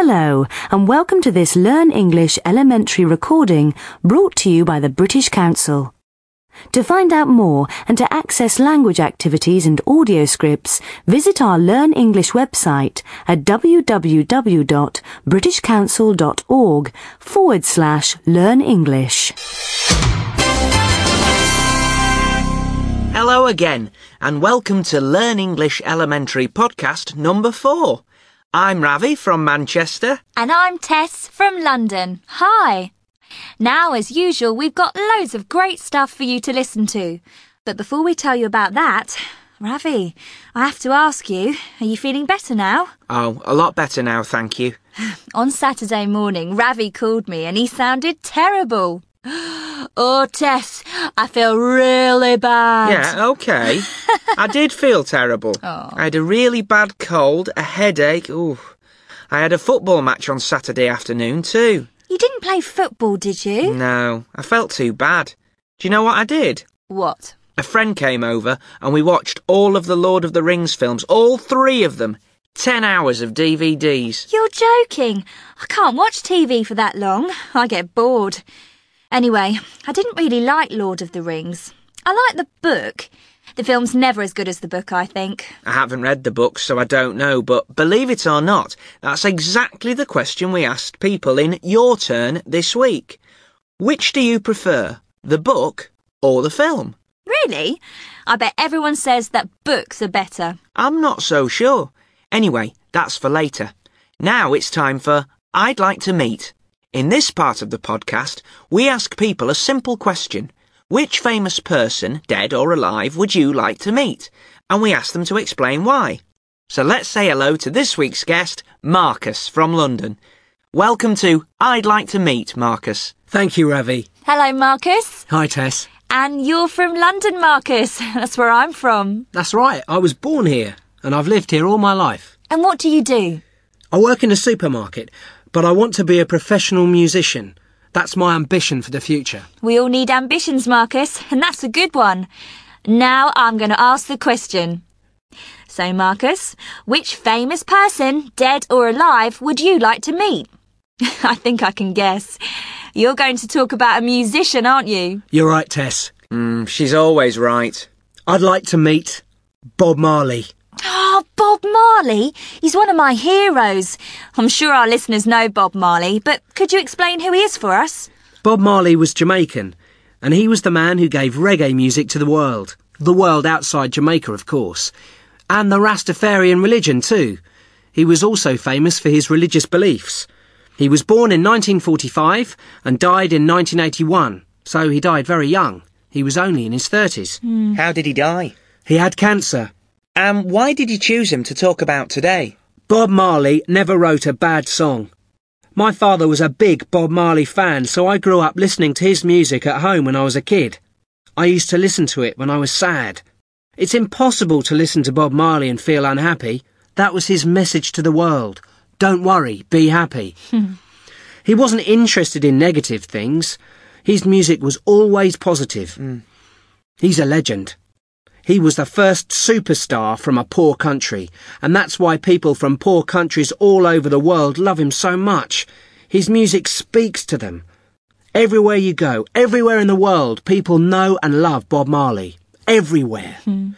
Hello, and welcome to this Learn English elementary recording brought to you by the British Council. To find out more and to access language activities and audio scripts, visit our Learn English website at www.britishcouncil.org/Learn English. Hello again, and welcome to Learn English Elementary podcast number 4. I'm Ravi from Manchester. And I'm Tess from London. Hi! Now, as usual, we've got loads of great stuff for you to listen to. But before we tell you about that, Ravi, I have to ask you, are you feeling better now? Oh, a lot better now, thank you. On Saturday morning, Ravi called me and he sounded terrible. Oh, Tess, I feel really bad. Yeah, okay. I did feel terrible. Oh. I had a really bad cold, a headache. Ooh. I had a football match on Saturday afternoon too. You didn't play football, did you? No, I felt too bad. Do you know what I did? What? A friend came over and we watched all of the Lord of the Rings films, all 3 of them. 10 hours of DVDs. You're joking. I can't watch TV for that long. I get bored. Anyway, I didn't really like Lord of the Rings. I like the book. The film's never as good as the book, I think. I haven't read the book, so I don't know, but believe it or not, that's exactly the question we asked people in Your Turn this week. Which do you prefer, the book or the film? Really? I bet everyone says that books are better. I'm not so sure. Anyway, that's for later. Now it's time for I'd Like to Meet. In this part of the podcast, we ask people a simple question. Which famous person, dead or alive, would you like to meet? And we ask them to explain why. So let's say hello to this week's guest, Marcus from London. Welcome to I'd Like to Meet, Marcus. Thank you, Ravi. Hello, Marcus. Hi, Tess. And you're from London, Marcus. That's where I'm from. That's right. I was born here, and I've lived here all my life. And what do you do? I work in a supermarket, but I want to be a professional musician. That's my ambition for the future. We all need ambitions, Marcus, and that's a good one. Now I'm going to ask the question. So, Marcus, which famous person, dead or alive, would you like to meet? I think I can guess. You're going to talk about a musician, aren't you? You're right, Tess. She's always right. I'd like to meet Bob Marley. Oh, Bob Marley? He's one of my heroes. I'm sure our listeners know Bob Marley, but could you explain who he is for us? Bob Marley was Jamaican, and he was the man who gave reggae music to the world. The world outside Jamaica, of course. And the Rastafarian religion, too. He was also famous for his religious beliefs. He was born in 1945 and died in 1981, so he died very young. He was only in his 30s. How did he die? He had cancer. And why did you choose him to talk about today? Bob Marley never wrote a bad song. My father was a big Bob Marley fan, so I grew up listening to his music at home when I was a kid. I used to listen to it when I was sad. It's impossible to listen to Bob Marley and feel unhappy. That was his message to the world. Don't worry, be happy. He wasn't interested in negative things. His music was always positive. He's a legend. He was the first superstar from a poor country, and that's why people from poor countries all over the world love him so much. His music speaks to them. Everywhere you go, everywhere in the world, people know and love Bob Marley. Everywhere.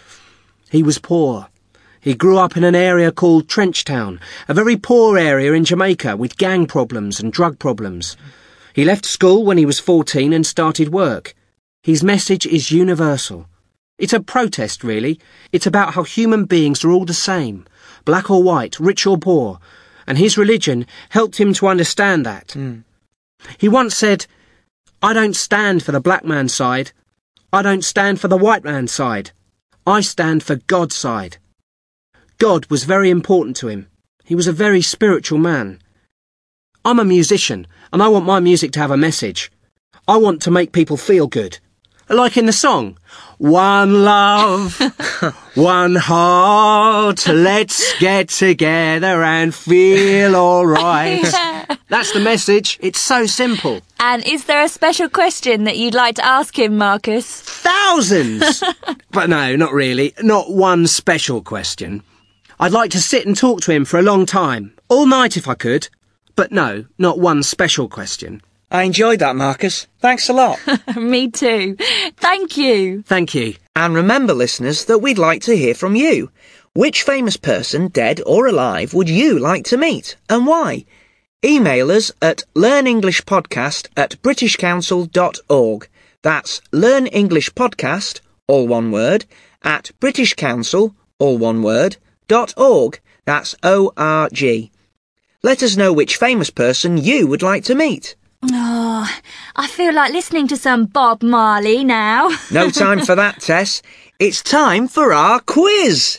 He was poor. He grew up in an area called Trenchtown, a very poor area in Jamaica with gang problems and drug problems. He left school when he was 14 and started work. His message is universal. It's a protest, really. It's about how human beings are all the same, black or white, rich or poor, and his religion helped him to understand that. He once said, I don't stand for the black man's side. I don't stand for the white man's side. I stand for God's side. God was very important to him. He was a very spiritual man. I'm a musician, and I want my music to have a message. I want to make people feel good. Like in the song, one love, one heart, let's get together and feel all right. That's the message. It's so simple. And is there a special question that you'd like to ask him, Marcus? Thousands! But no, not really. Not one special question. I'd like to sit and talk to him for a long time. All night if I could. But no, not one special question. I enjoyed that, Marcus. Thanks a lot. Me too. Thank you. Thank you. And remember, listeners, that we'd like to hear from you. Which famous person, dead or alive, would you like to meet, and why? Email us at learnenglishpodcast@britishcouncil.org. That's learnenglishpodcast, all one word, at britishcouncil, all one word, .org. That's O-R-G. Let us know which famous person you would like to meet. Oh, I feel like listening to some Bob Marley now. No time for that, Tess. It's time for our quiz.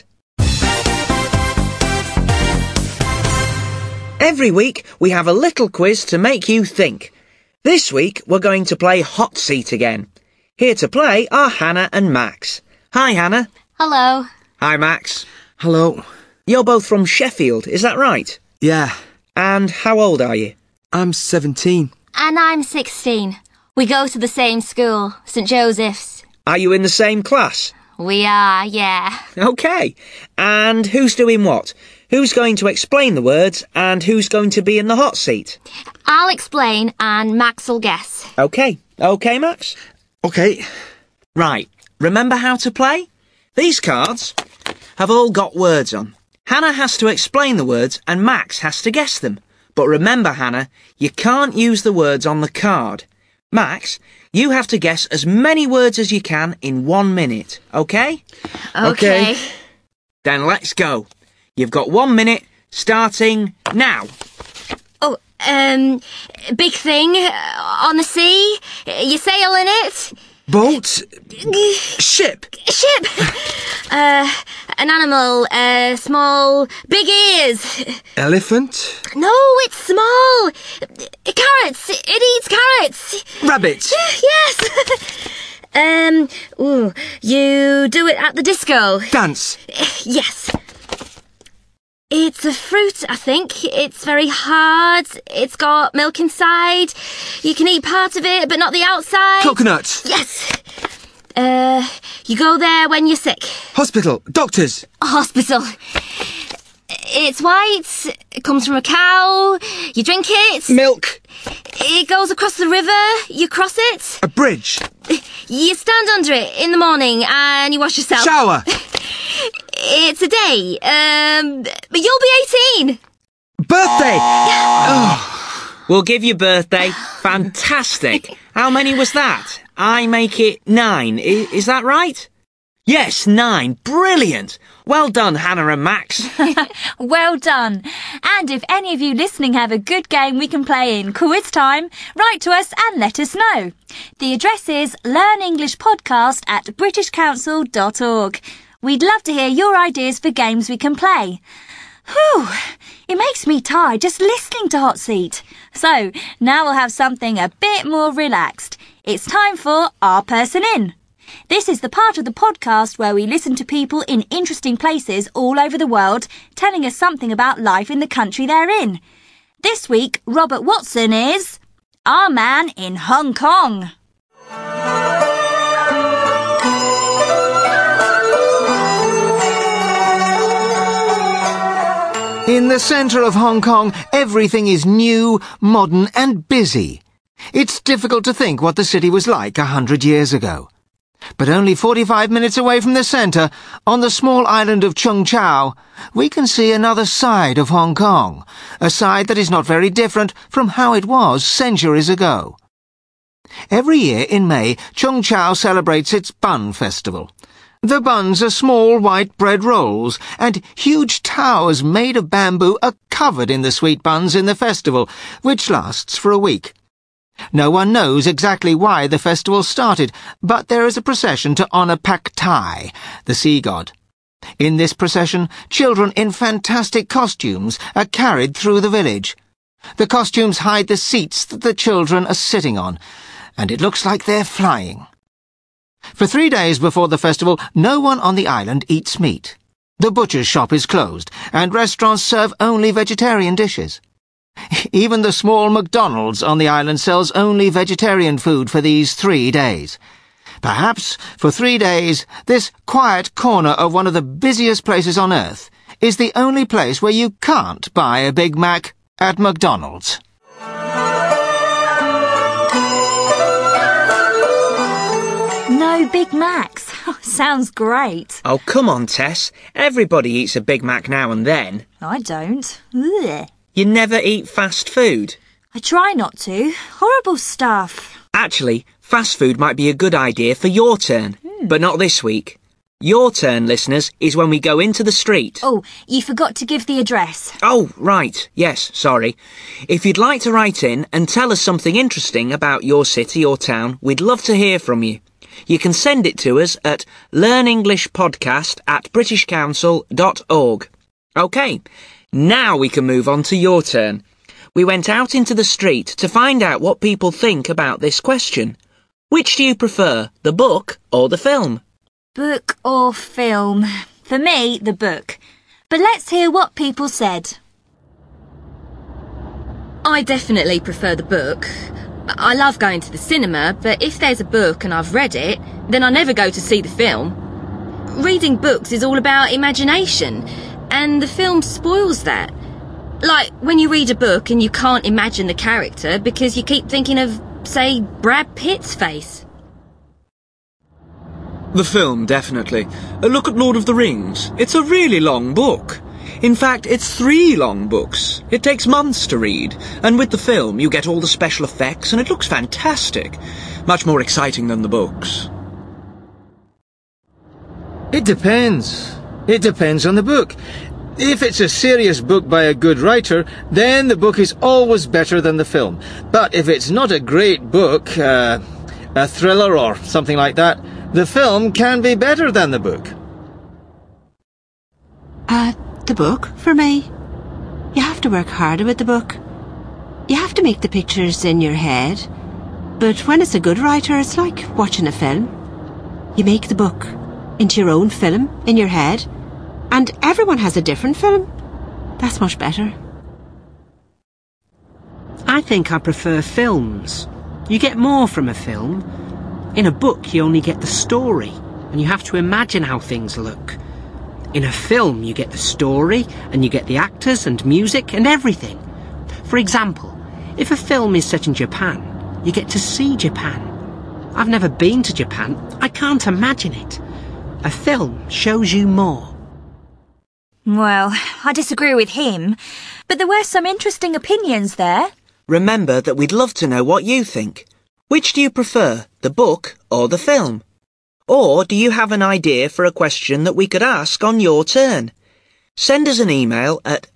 Every week we have a little quiz to make you think. This week we're going to play Hot Seat again. Here to play are Hannah and Max. Hi, Hannah. Hello. Hi, Max. Hello. You're both from Sheffield, is that right? Yeah, And how old are you? I'm 17. And I'm 16. We go to the same school, St. Joseph's. Are you in the same class? We are, yeah. OK. And who's doing what? Who's going to explain the words and who's going to be in the hot seat? I'll explain and Max will guess. OK. OK, Max? OK. Right. Remember how to play? These cards have all got words on. Hannah has to explain the words and Max has to guess them. But remember, Hannah, you can't use the words on the card. Max, you have to guess as many words as you can in 1 minute, OK? Okay. Then let's go. You've got 1 minute, starting now. Oh, big thing on the sea. You sail in it. Boat. Ship. Ship. An animal. Small. Big ears. Elephant. No, it's small. Carrots. It eats carrots. Rabbit. Yes. Ooh, you do it at the disco. Dance. Yes. It's a fruit, I think. It's very hard. It's got milk inside. You can eat part of it, but not the outside. Coconut. Yes. You go there when you're sick. Hospital. Doctors. Hospital. It's white. It comes from a cow. You drink it. Milk. It goes across the river. You cross it. A bridge. You stand under it in the morning and you wash yourself. Shower. It's a day. But you'll be 18. Birthday. We'll give you birthday. Fantastic. How many was that? I make it 9. Is that right? Yes, 9. Brilliant. Well done, Hannah and Max. Well done. And if any of you listening have a good game we can play in quiz time, write to us and let us know. The address is learnenglishpodcast@britishcouncil.org. We'd love to hear your ideas for games we can play. Whew, it makes me tired just listening to Hot Seat. So, now we'll have something a bit more relaxed. It's time for Our Person In. This is the part of the podcast where we listen to people in interesting places all over the world, telling us something about life in the country they're in. This week, Robert Watson is our man in Hong Kong. In the centre of Hong Kong, everything is new, modern and busy. It's difficult to think what the city was like 100 years ago. But only 45 minutes away from the centre, on the small island of Chung Chau, we can see another side of Hong Kong, a side that is not very different from how it was centuries ago. Every year in May, Chung Chau celebrates its Bun Festival. The buns are small white bread rolls, and huge towers made of bamboo are covered in the sweet buns in the festival, which lasts for a week. No one knows exactly why the festival started, but there is a procession to honour Pak Tai, the sea god. In this procession, children in fantastic costumes are carried through the village. The costumes hide the seats that the children are sitting on, and it looks like they're flying. For 3 days before the festival, no one on the island eats meat. The butcher's shop is closed, and restaurants serve only vegetarian dishes. Even the small McDonald's on the island sells only vegetarian food for these 3 days. Perhaps, for 3 days, this quiet corner of one of the busiest places on earth is the only place where you can't buy a Big Mac At McDonald's. No Big Macs. Sounds great. Oh, come on, Tess. Everybody eats a Big Mac now and then. I don't. Ugh. You never eat fast food. I try not to. Horrible stuff. Actually, fast food might be a good idea for your turn, but not this week. Your turn, listeners, is when we go into the street. Oh, you forgot to give the address. Oh, right. Yes, sorry. If you'd like to write in and tell us something interesting about your city or town, we'd love to hear from you. You can send it to us at learnenglishpodcast@britishcouncil.org. OK, now we can move on to your turn. We went out into the street to find out what people think about this question. Which do you prefer, the book or the film? Book or film? For me, the book. But let's hear what people said. I definitely prefer the book. I love going to the cinema, but if there's a book and I've read it, then I never go to see the film. Reading books is all about imagination, and the film spoils that. Like when you read a book and you can't imagine the character because you keep thinking of, say, Brad Pitt's face. The film, definitely. Look at Lord of the Rings. It's a really long book. In fact, it's 3 long books. It takes months to read, and with the film you get all the special effects and it looks fantastic. Much more exciting than the books. It depends. It depends on the book. If it's a serious book by a good writer, then the book is always better than the film. But if it's not a great book, a thriller or something like that, the film can be better than the book. The book, for me. You have to work harder with the book. You have to make the pictures in your head. But when it's a good writer, it's like watching a film. You make the book into your own film in your head, and everyone has a different film. That's much better. I think I prefer films. You get more from a film. In a book, you only get the story, and you have to imagine how things look. In a film, you get the story, and you get the actors and music and everything. For example, if a film is set in Japan, you get to see Japan. I've never been to Japan. I can't imagine it. A film shows you more. Well, I disagree with him, but there were some interesting opinions there. Remember that we'd love to know what you think. Which do you prefer, the book or the film? Or do you have an idea for a question that we could ask on your turn? Send us an email at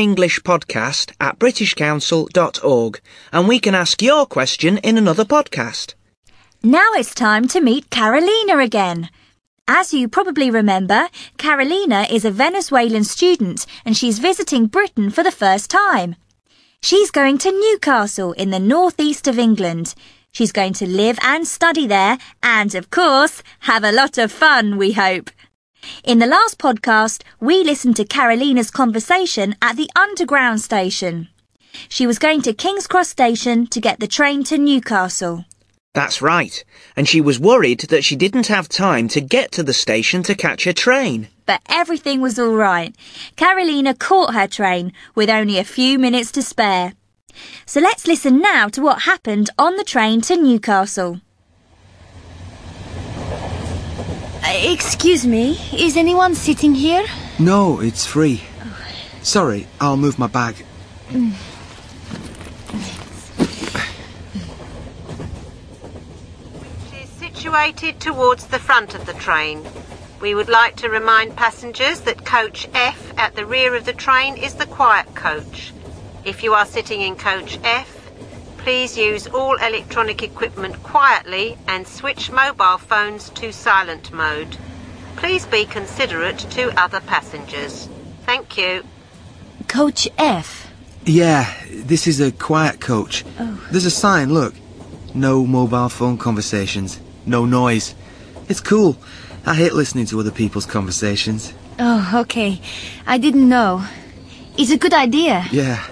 learnenglishpodcast@britishcouncil.org and we can ask your question in another podcast. Now it's time to meet Carolina again. As you probably remember, Carolina is a Venezuelan student and she's visiting Britain for the first time. She's going to Newcastle in the northeast of England. She's going to live and study there and, of course, have a lot of fun, we hope. In the last podcast, we listened to Carolina's conversation at the Underground station. She was going to King's Cross station to get the train to Newcastle. That's right, and she was worried that she didn't have time to get to the station to catch a train. But everything was all right. Carolina caught her train with only a few minutes to spare. So let's listen now to what happened on the train to Newcastle. Excuse me, is anyone sitting here? No, it's free. Sorry, I'll move my bag. It is situated towards the front of the train. We would like to remind passengers that coach F at the rear of the train is the quiet coach. If you are sitting in coach F, please use all electronic equipment quietly and switch mobile phones to silent mode. Please be considerate to other passengers. Thank you. Coach F? Yeah, this is a quiet coach. Oh. There's a sign, look. No mobile phone conversations. No noise. It's cool. I hate listening to other people's conversations. Oh, okay. I didn't know. It's a good idea. Yeah.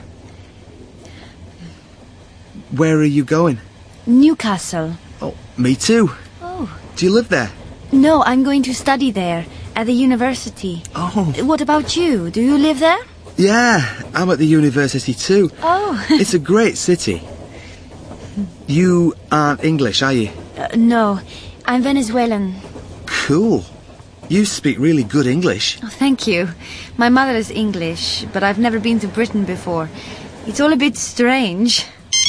Where are you going? Newcastle. Oh, me too. Oh. Do you live there? No, I'm going to study there, at the university. Oh. What about you? Do you live there? Yeah, I'm at the university too. Oh. It's a great city. You aren't English, are you? No, I'm Venezuelan. Cool. You speak really good English. Oh, thank you. My mother is English, but I've never been to Britain before. It's all a bit strange.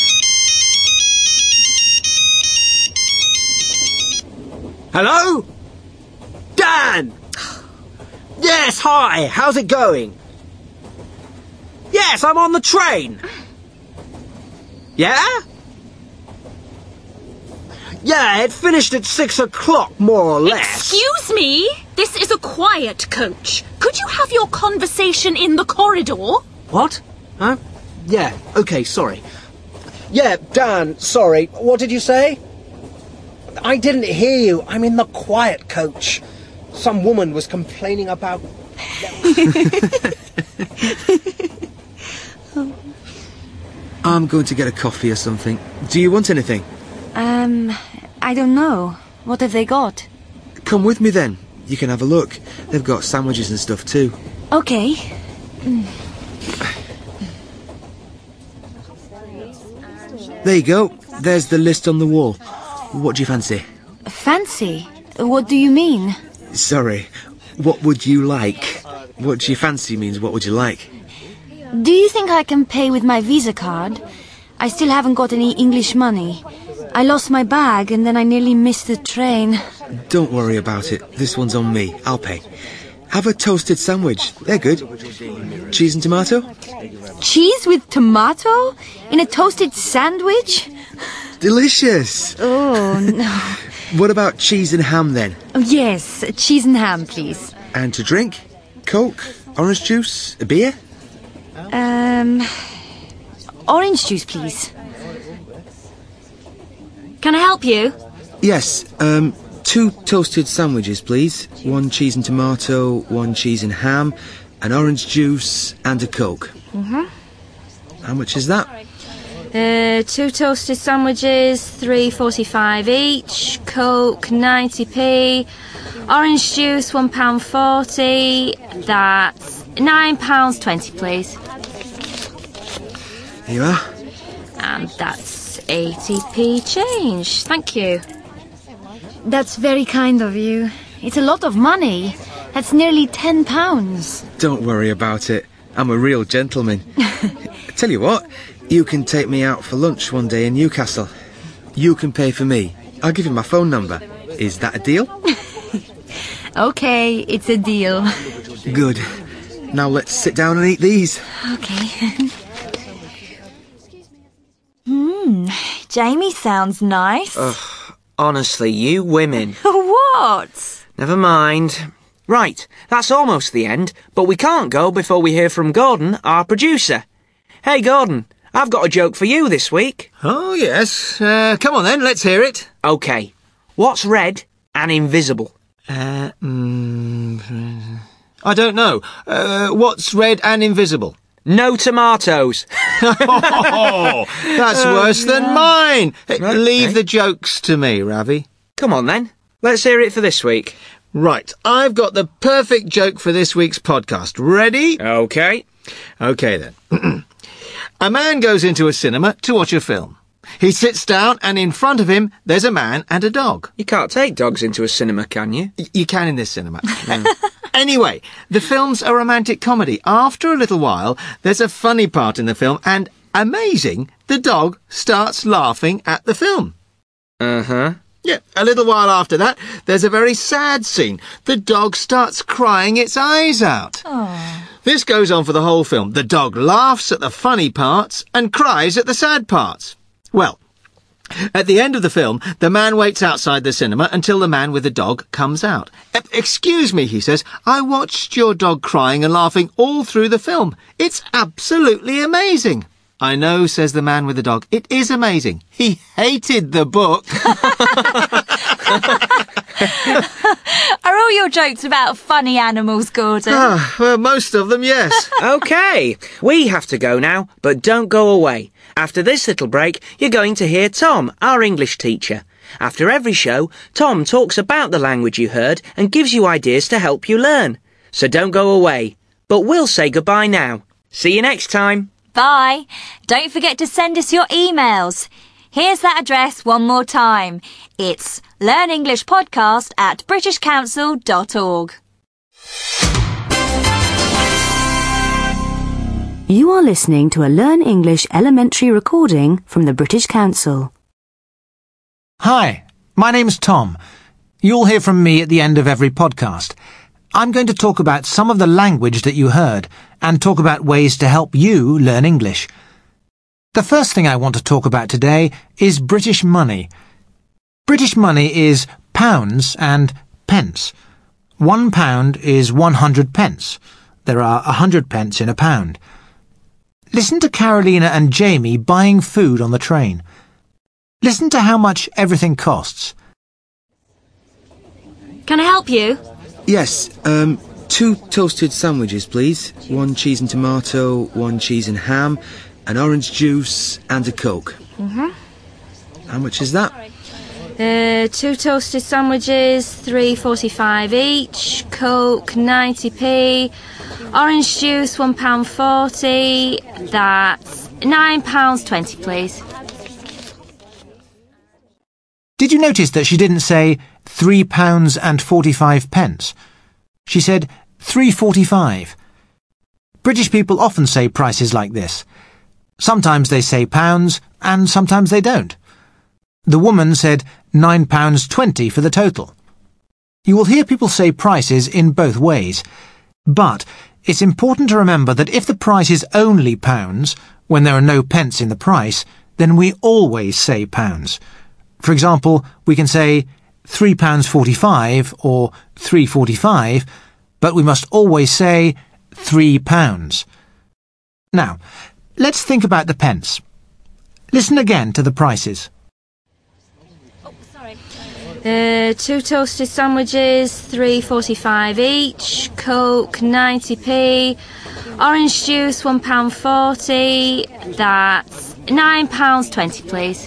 Hello? Dan! Yes, hi, how's it going? Yes, I'm on the train. Yeah? Yeah, it finished at 6 o'clock, more or less. Excuse me? This is a quiet coach. Could you have your conversation in the corridor? What? Huh? Yeah, okay, sorry. Yeah, Dan, sorry. What did you say? I didn't hear you. I'm in the quiet coach. Some woman was complaining about... I'm going to get a coffee or something. Do you want anything? I don't know. What have they got? Come with me then. You can have a look. They've got sandwiches and stuff too. Okay. There you go. There's the list on the wall. What do you fancy? Fancy? What do you mean? Sorry. What would you like? What do you fancy means what would you like? Do you think I can pay with my Visa card? I still haven't got any English money. I lost my bag and then I nearly missed the train. Don't worry about it. This one's on me. I'll pay. Have a toasted sandwich. They're good. Cheese and tomato? Cheese with tomato? In a toasted sandwich? Delicious. Oh, no. What about cheese and ham then? Oh, yes, cheese and ham, please. And to drink? Coke? Orange juice? A beer? Orange juice, please. Can I help you? Yes, 2 toasted sandwiches, please. 1 cheese and tomato, 1 cheese and ham, an orange juice and a Coke. How much is that? 2 toasted sandwiches, $3.45 each. Coke, 90p. Orange juice, £1.40. That's £9.20, please. Here you are. And that's 80p change. Thank you. That's very kind of you. It's a lot of money. That's nearly £10. Don't worry about it. I'm a real gentleman. Tell you what, you can take me out for lunch one day in Newcastle. You can pay for me. I'll give you my phone number. Is that a deal? Okay, it's a deal. Good. Now let's sit down and eat these. Okay. Jamie sounds nice. Honestly, you women. What? Never mind. Right, that's almost the end, but we can't go before we hear from Gordon, our producer. Hey, Gordon, I've got a joke for you this week. Oh, yes. Come on then, let's hear it. OK. What's red and invisible? I don't know. What's red and invisible? No tomatoes. Oh, that's worse than mine. Okay. Leave the jokes to me, Ravi. Come on then. Let's hear it for this week. Right, I've got the perfect joke for this week's podcast. Ready? OK. OK then. A man goes into a cinema to watch a film. He sits down and in front of him there's a man and a dog. You can't take dogs into a cinema, can you? You can in this cinema. Anyway, the film's a romantic comedy. After a little while, there's a funny part in the film and, amazing, the dog starts laughing at the film. Uh-huh. Yeah, a little while after that, there's a very sad scene. The dog starts crying its eyes out. Oh. This goes on for the whole film. The dog laughs at the funny parts and cries at the sad parts. Well, at the end of the film, the man waits outside the cinema until the man with the dog comes out. Excuse me, he says, I watched your dog crying and laughing all through the film. It's absolutely amazing. I know, says the man with the dog. It is amazing. He hated the book. Are all your jokes about funny animals, Gordon? Well, most of them, yes. OK, we have to go now, but don't go away. After this little break, you're going to hear Tom, our English teacher. After every show, Tom talks about the language you heard and gives you ideas to help you learn. So don't go away. But we'll say goodbye now. See you next time. Bye. Don't forget to send us your emails. Here's that address one more time. It's learnenglishpodcast@britishcouncil.org. You are listening to a Learn English elementary recording from the British Council. Hi, my name's Tom. You'll hear from me at the end of every podcast. I'm going to talk about some of the language that you heard and talk about ways to help you learn English. The first thing I want to talk about today is British money. British money is pounds and pence. £1 is 100 pence. There are 100 pence in a pound. Listen to Carolina and Jamie buying food on the train. Listen to how much everything costs. Can I help you? Yes, 2 toasted sandwiches, please. 1 cheese and tomato, 1 cheese and ham, an orange juice and a Coke. How much is that? 2 toasted sandwiches, £3.45 each, Coke 90p, orange juice £1.40, that's £9.20 please. Did you notice that she didn't say £3.45? She said £3.45. British people often say prices like this. Sometimes they say pounds and sometimes they don't. The woman said £9.20 for the total. You will hear people say prices in both ways, but it's important to remember that if the price is only pounds, when there are no pence in the price, then we always say pounds. For example, we can say £3.45 or £3.45, but we must always say £3. Now, let's think about the pence. Listen again to the prices. 2 toasted sandwiches, £3.45 each, Coke 90p, orange juice £1.40, that's £9.20 please.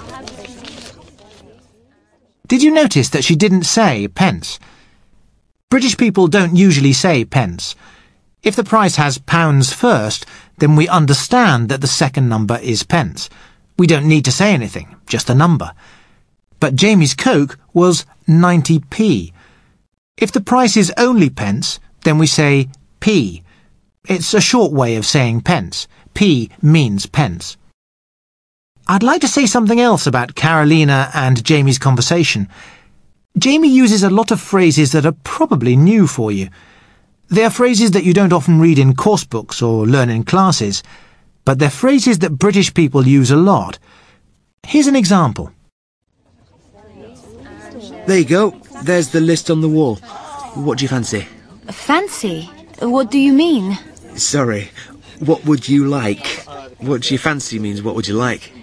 Did you notice that she didn't say pence? British people don't usually say pence. If the price has pounds first, then we understand that the second number is pence. We don't need to say anything, just a number. But Jamie's Coke was 90p. If the price is only pence, then we say p. It's a short way of saying pence. P means pence. I'd like to say something else about Carolina and Jamie's conversation. Jamie uses a lot of phrases that are probably new for you. They are phrases that you don't often read in course books or learn in classes, but they're phrases that British people use a lot. Here's an example. There you go. There's the list on the wall. What do you fancy? Fancy? What do you mean? Sorry. What would you like? What do you fancy means what would you like?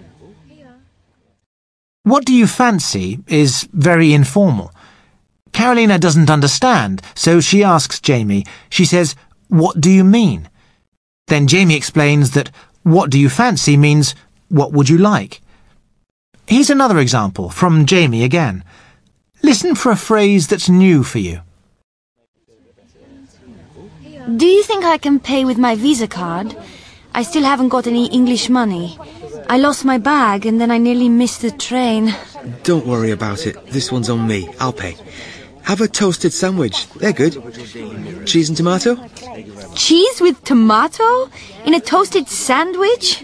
What do you fancy is very informal. Carolina doesn't understand, so she asks Jamie. She says, "What do you mean?" Then Jamie explains that what do you fancy means what would you like. Here's another example from Jamie again. Listen for a phrase that's new for you. Do you think I can pay with my Visa card? I still haven't got any English money. I lost my bag and then I nearly missed the train. Don't worry about it. This one's on me. I'll pay. Have a toasted sandwich. They're good. Cheese and tomato? Cheese with tomato? In a toasted sandwich?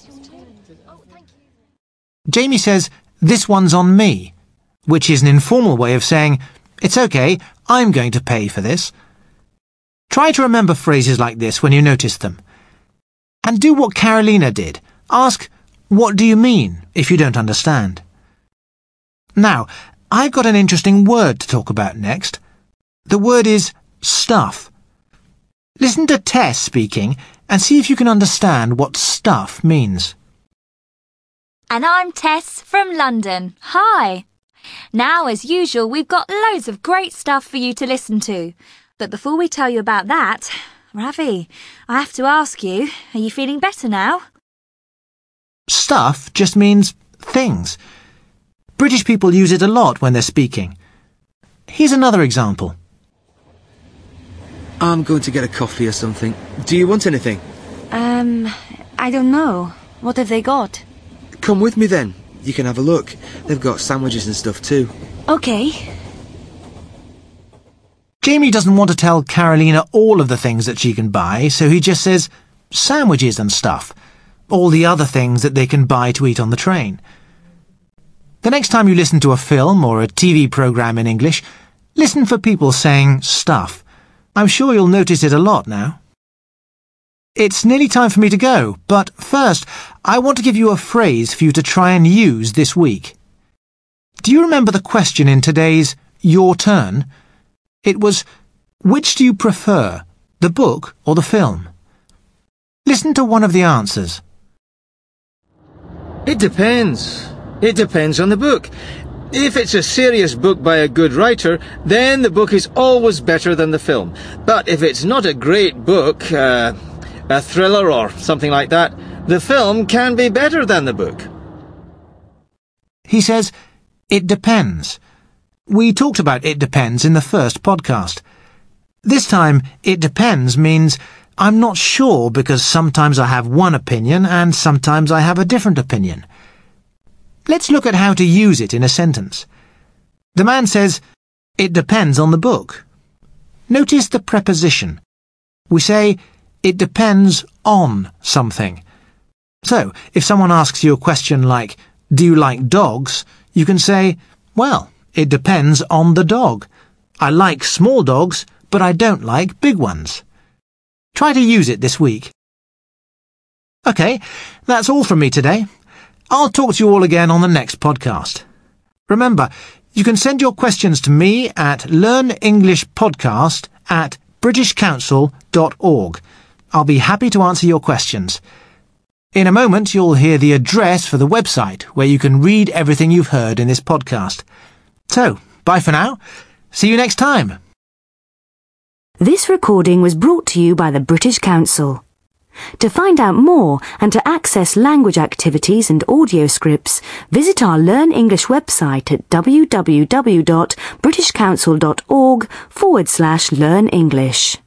Jamie says, "This one's on me," which is an informal way of saying, "It's okay, I'm going to pay for this." Try to remember phrases like this when you notice them. And do what Carolina did. Ask, "What do you mean?" if you don't understand. Now, I've got an interesting word to talk about next. The word is stuff. Listen to Tess speaking and see if you can understand what stuff means. And I'm Tess from London. Hi. Now, as usual, we've got loads of great stuff for you to listen to. But before we tell you about that, Ravi, I have to ask you, are you feeling better now? Stuff just means things. British people use it a lot when they're speaking. Here's another example. I'm going to get a coffee or something. Do you want anything? I don't know. What have they got? Come with me then. You can have a look. They've got sandwiches and stuff too. Okay. Jamie doesn't want to tell Carolina all of the things that she can buy, so he just says sandwiches and stuff. All the other things that they can buy to eat on the train. The next time you listen to a film or a TV programme in English, listen for people saying stuff. I'm sure you'll notice it a lot now. It's nearly time for me to go, but first, I want to give you a phrase for you to try and use this week. Do you remember the question in today's Your Turn? It was, which do you prefer, the book or the film? Listen to one of the answers. It depends. It depends on the book. If it's a serious book by a good writer, then the book is always better than the film. But if it's not a great book, a thriller or something like that, the film can be better than the book. He says, it depends. We talked about it depends in the first podcast. This time, it depends means I'm not sure because sometimes I have one opinion and sometimes I have a different opinion. Let's look at how to use it in a sentence. The man says, it depends on the book. Notice the preposition. We say, it depends on something. So, if someone asks you a question like, do you like dogs? You can say, well, it depends on the dog. I like small dogs, but I don't like big ones. Try to use it this week. Okay, that's all from me today. I'll talk to you all again on the next podcast. Remember, you can send your questions to me at learnenglishpodcast@britishcouncil.org. I'll be happy to answer your questions. In a moment, you'll hear the address for the website where you can read everything you've heard in this podcast. So, bye for now. See you next time. This recording was brought to you by the British Council. To find out more and to access language activities and audio scripts, visit our Learn English website at www.britishcouncil.org/learn English.